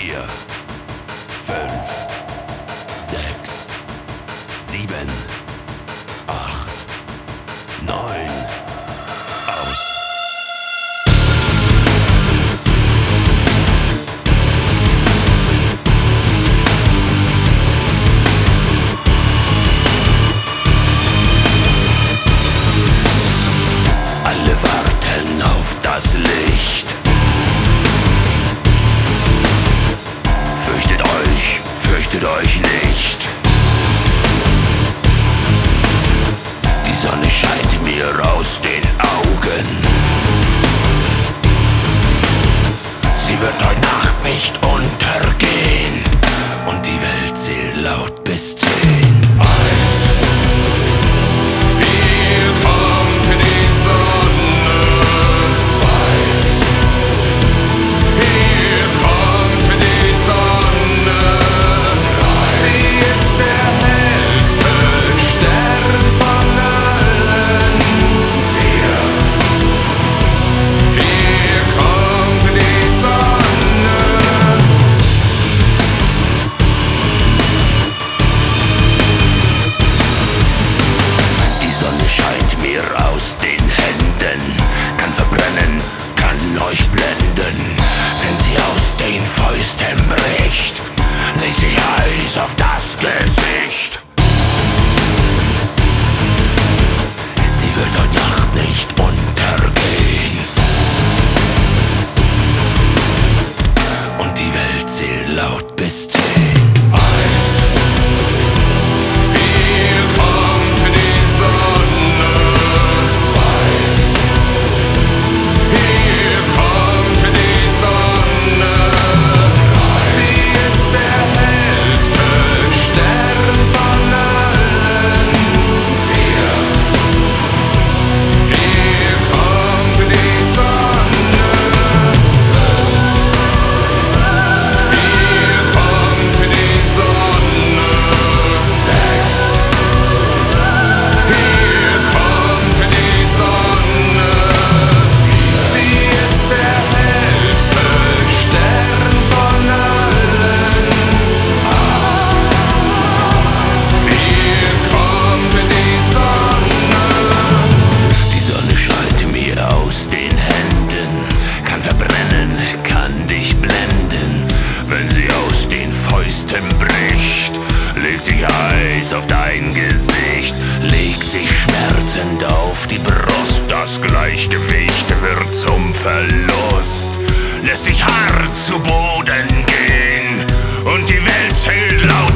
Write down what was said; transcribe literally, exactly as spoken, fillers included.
vier, fünf, sechs, sieben, acht, neun, aus. Alle warten auf das Licht. Fürchtet euch, fürchtet euch nicht. Die Sonne scheint mir aus den Augen. Sie wird heute Nacht nicht untergehen. Und die Welt zählt laut bis zehn. Aus den Händen, kann verbrennen, kann euch blenden. Wenn sie aus den Fäusten bricht, legt sich Eis auf das Gesicht. Sie wird heute Nacht nicht untergehen. Und die Welt zählt laut bis zehn. Bricht, legt sich Eis auf dein Gesicht, legt sich schmerzend auf die Brust. Das Gleichgewicht wird zum Verlust, lässt sich hart zu Boden gehen und die Welt zählt laut.